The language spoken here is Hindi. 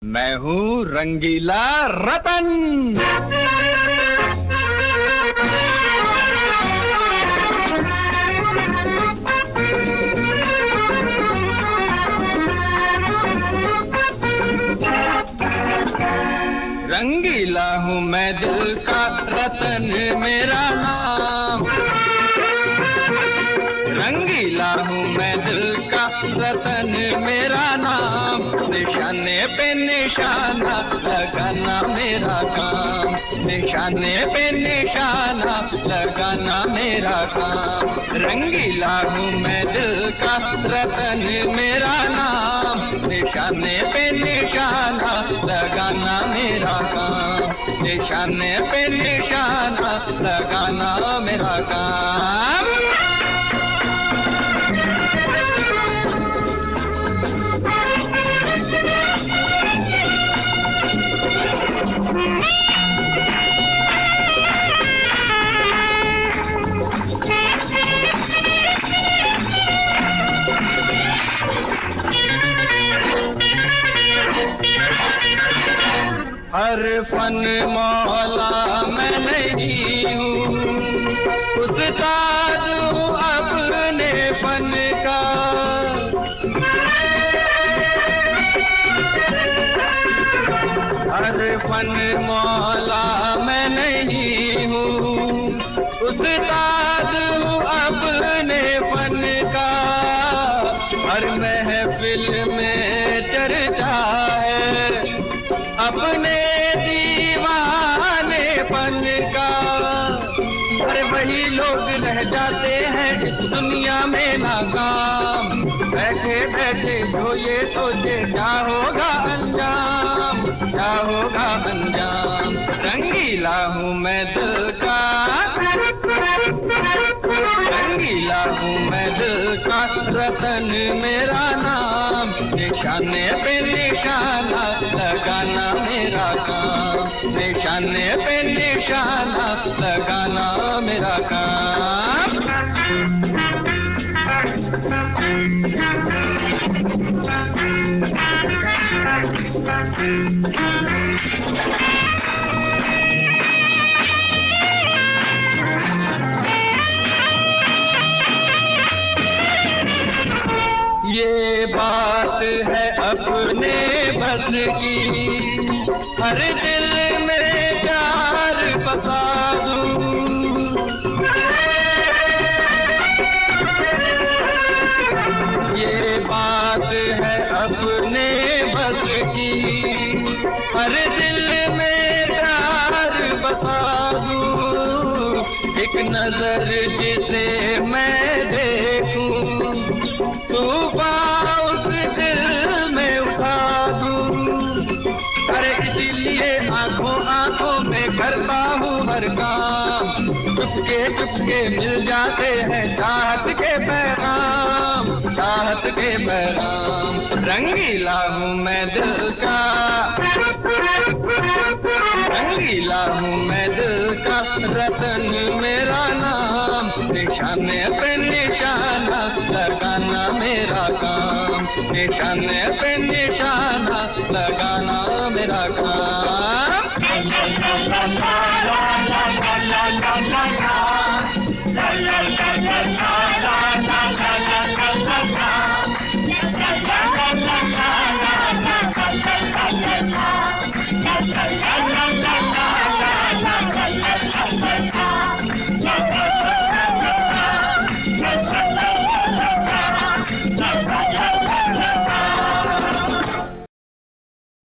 मैं हूँ रंगीला रतन। रंगीला हूँ मैं दिल का, रतन मेरा नाम। रंगीला हूँ मैं दिल का, रतन मेरा नाम। निशाने पे निशाना लगाना मेरा काम, निशाने पे निशाना लगाना मेरा काम। रंगीला हूँ मैं दिल का, रतन मेरा नाम। निशाने पे निशाना लगाना मेरा काम, निशाने पे निशाना लगाना मेरा काम। हर फन मौला मैं नहीं हूँ, उस्ताद हूँ अपने फन का। हर फन मौला मैं नहीं हूँ, उस्ताद हूँ अपने फन का। हर महफिल में चर्चा है अपने दीवाने पन का। अरे वही लोग रह जाते हैं इस दुनिया में नाकाम। बैठे बैठे जो ये सोचे क्या होगा अंजाम, क्या होगा अंजाम। रंगीला हूँ मैं दिल का, रंगीला हूँ मैं दिल का, रतन मेरा नाम। निशाने पे निशाना लगाना मेरा काम, निशाने पे निशाना लगाना मेरा काम। ये बात है अपने बस की, हर दिल में प्यार बसा दूं। ये बात है अपने बस की, हर दिल में प्यार बसा दूं। एक नजर जिसे मैं देखूं, तूफान उस दिल में उठा दूं। अरे इसीलिए आंखों आंखों में करता हूँ हर काम। चुपके चुपके मिल जाते हैं चाहत के पैगाम, चाहत के पैगाम। रंगीला हूँ मैं दिल का, रंगीला हूँ मैं दिल का, रतन मेरा नाम। निशाने पे निशाना लगाना मेरा काम, निशाने पे निशाना लगाना मेरा काम।